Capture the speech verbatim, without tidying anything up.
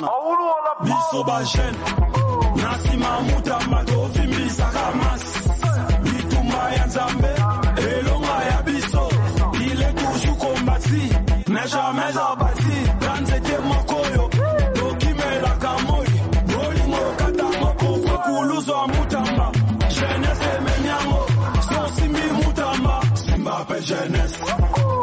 mutamba biso ba jeune nasima mutamba tovimbisa kamasi bitumba ya nzambe elonga ya biso il est toujours combattu n'est jamais abattu dans cette mokoyo dokimela kamoi bolingo katamo poko kuluzo mutamba jeunesse menyango so simbi mutamba simba pe jeunesse